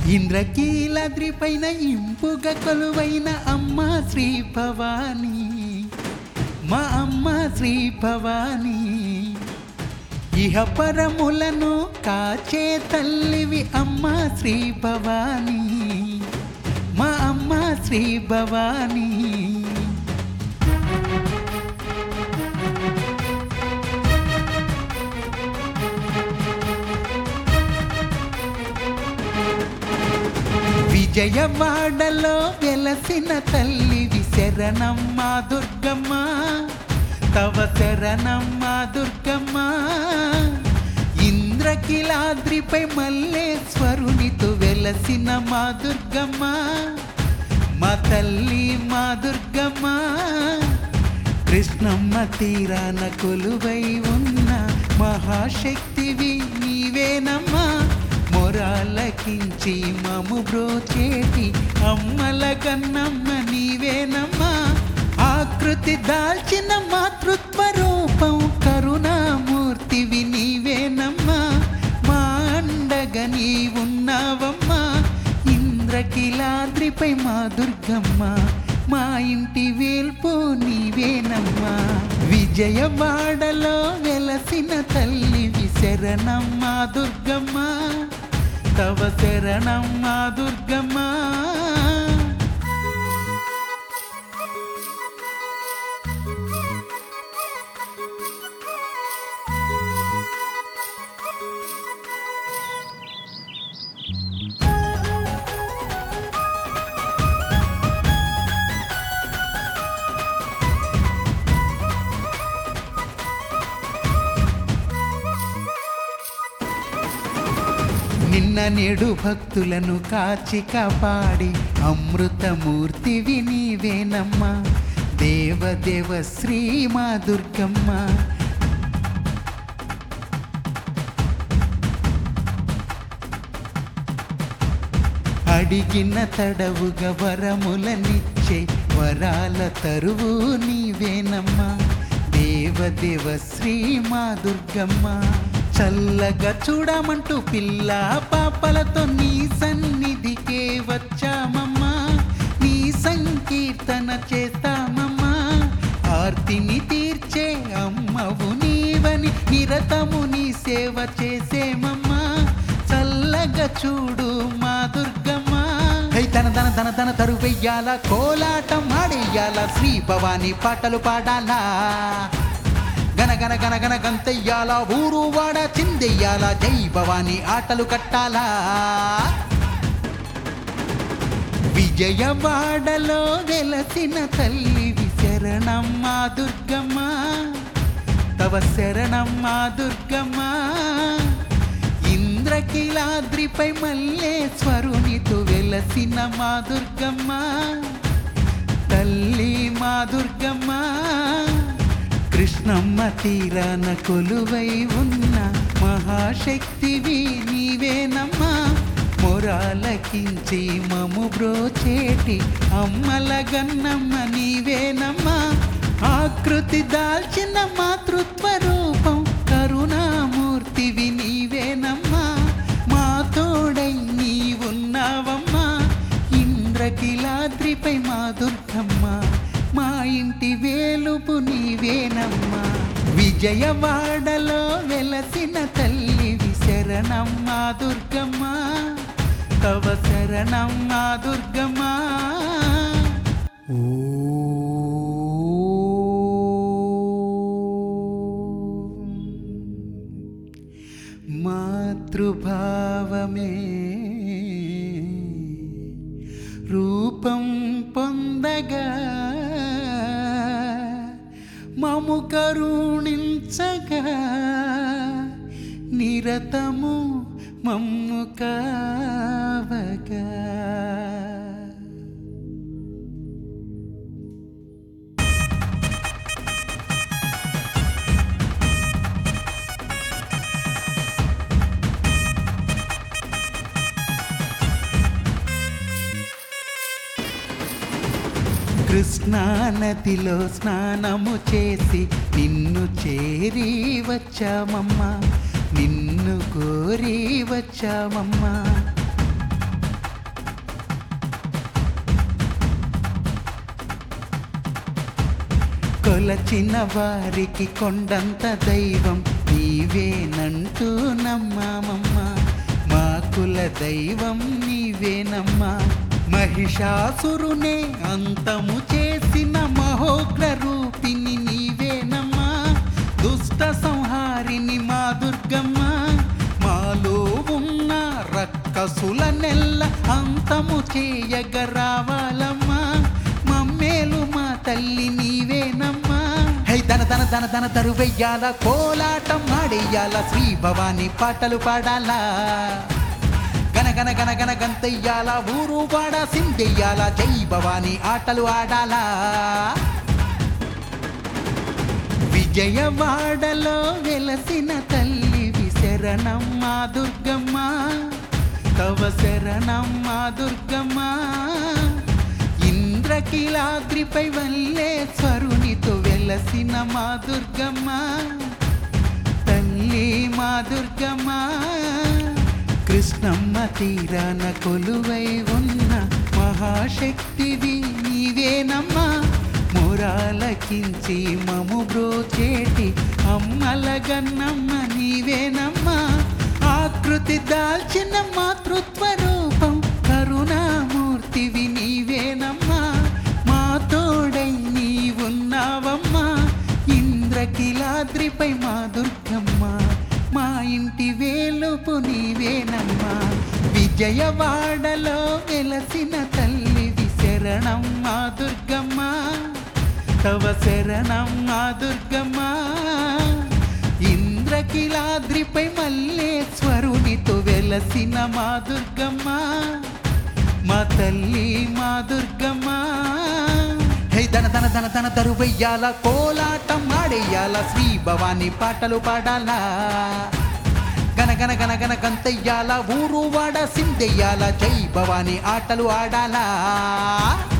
ఇంద్రకీలాద్రిపైన ఇంపుగా కొలువైన అమ్మ శ్రీ భవానీ, మా అమ్మ శ్రీ భవానీ. ఇహపరములను కాచే తల్లివి అమ్మ శ్రీ భవానీ, మా అమ్మ శ్రీ భవానీ. విజయవాడలో వెలసిన తల్లివి శరణమ్మ దుర్గమ్మ, తవ శరణమ్మ దుర్గమ్మ. ఇంద్రకీలాద్రిపై మల్లేశ్వరునితో వెలసిన మా దుర్గమ్మ, మా తల్లి మా దుర్గమ్మ. కృష్ణమ్మ తీరాన కొలువై ఉన్న మహాశక్తివి నీవేనమ్మా, మొరాలకించి మము బ్రోచేటి అమ్మల కన్నమ్మ నీవేనమ్మా. ఆకృతి దాల్చిన మాతృత్వ రూపం కరుణామూర్తివి నీవేనమ్మా, మా అండగా నీ ఉన్నావమ్మా. ఇంద్రకీలాద్రిపై మా దుర్గమ్మ, మా ఇంటి వేల్పు నీవేనమ్మా. విజయవాడలో వెలసిన తల్లివి శరణమ్మ దుర్గమ్మ, తవ శరణమ్మ దుర్గమ్మ. నిన్న నేడు భక్తులను కాచి కాపాడి అమృతమూర్తివి నీవేనమ్మా, దేవదేవ శ్రీ మా దుర్గమ్మ. అడిగిన తడవుగా వరములనిచ్చే వరాల తరువు నీవేనమ్మా, దేవదేవ శ్రీ మా దుర్గమ్మ. చల్లగా చూడమంటూ పిల్ల పాపలతో నీ సన్నిధికే వచ్చామమ్మా, నీ సంకీర్తన చేస్తామమ్మా. ఆర్తిని తీర్చే అమ్మవు నీవని నిరతము నీ సేవ చేసేమమ్మా, చల్లగా చూడు మా దుర్గమ్మ. తన తన తన తన తరువెయ్యాల, కోలాటం ఆడెయ్యాల, శ్రీ భవానీ పాటలు పాడాలా, గన గన గన గన గంతెయ్యాల, ఊరు వాడ చిందెయ్యాల, జై భవానీ ఆటలు కట్టాలా. విజయవాడలో వెలసిన తల్లివి శరణమ్మ దుర్గమ్మ, తవ శరణమ్మ దుర్గమ్మ. ఇంద్రకీలాద్రిపై మల్లేశ్వరునితో వెలసిన మా దుర్గమ్మ, తల్లి మా దుర్గమ్మ. కృష్ణమ్మ తీరాన కొలువై ఉన్న మహాశక్తివి నీవేనమ్మా, మొరాలకించి మము బ్రోచేటి అమ్మల గన్నమ్మ నీవేనమ్మా. ఆకృతి దాల్చిన మాతృత్వ రూపం కరుణామూర్తివి నీవేనమ్మా, మా తోడై నీ ఉన్నావమ్మా. ఇంద్రకీలాద్రిపై మా దుర్గమ్మ, మా ఇంటి వేలుపు నీవేనమ్మా. విజయవాడలో వెలసిన తల్లివి శరణమ్మ దుర్గమ్మ, తవ శరణమ్మ దుర్గమ్మ. మాతృభావమే రూపం పొందగా మము కరుణించగా, నిరతము మమ్ము కావగా. కృష్ణా నదిలో స్నానము చేసి నిన్ను చేరి వచ్చామమ్మా, నిన్ను కోరి వచ్చామమ్మా. కొలచిన వారికి కొండంత దైవం నీవేనంటూ నమ్మామమ్మా. మా కుల దైవం నీవేనమ్మా. మహిషాసురునే అంతము చేసిన మహోగ్ర రూపిణి నీవేనమ్మా. దుష్ట సంహారిని మా దుర్గమ్మ. మాలో ఉన్న రక్కసుల నెల్ల అంతము చేయగ రావాలమ్మా. మమ్మేలు మా తల్లి నీవేనమ్మా. హై దన దన దన దన దరువెయ్యాల, కోలాటం ఆడెయ్యాల, శ్రీ భవాని పాటలు పాడాలా. గన గన గన గన గంతెయ్యాల, ఊరు వాడ సిందెయ్యాల, జై భవాని ఆటలు ఆడాలా. విజయవాడలో వెలసిన తల్లివి శరణమ్మా దుర్గమ్మ. తవ శరణమ్మా దుర్గమ్మ. ఇంద్రకీలాద్రిపై వల్లేశ్వరునితో వెలసిన మా దుర్గమ్మ. తల్లి మా దుర్గమ్మ. కృష్ణమ్మ తీరాన కొలువై ఉన్న మహాశక్తివి నీవేనమ్మా. మొరాలకించి మము బ్రోచేటి అమ్మల గన్నమ్మ నీవేనమ్మా. ఆకృతి దాల్చిన మాతృత్వ రూపం కరుణామూర్తివి నీవేనమ్మా. మా తోడై నీవున్నావమ్మా. ఇంద్రకీలాద్రిపై మా దుర్గమ్మ. మా ఇంటి వేలుపు నీవేనమ్మా. విజయవాడలో వెలసిన తల్లివి శరణమ్మా దుర్గమ్మ. తవ శరణమ్మా దుర్గమ్మ. ఇంద్రకీలాద్రిపై మల్లేశ్వరునితో వెలసిన మా దుర్గమ్మ. మా తల్లి మా దుర్గమ్మ. హై దన దన దన దన దరువెయ్యాల, కోలాటం ఆడెయ్యాల, శ్రీ భవాని పాటలు పాడాలా. గన గన గన గన గంతెయ్యాల, ఊరు వాడ సిందెయ్యాల, జై భవాని ఆటలు ఆడాలా.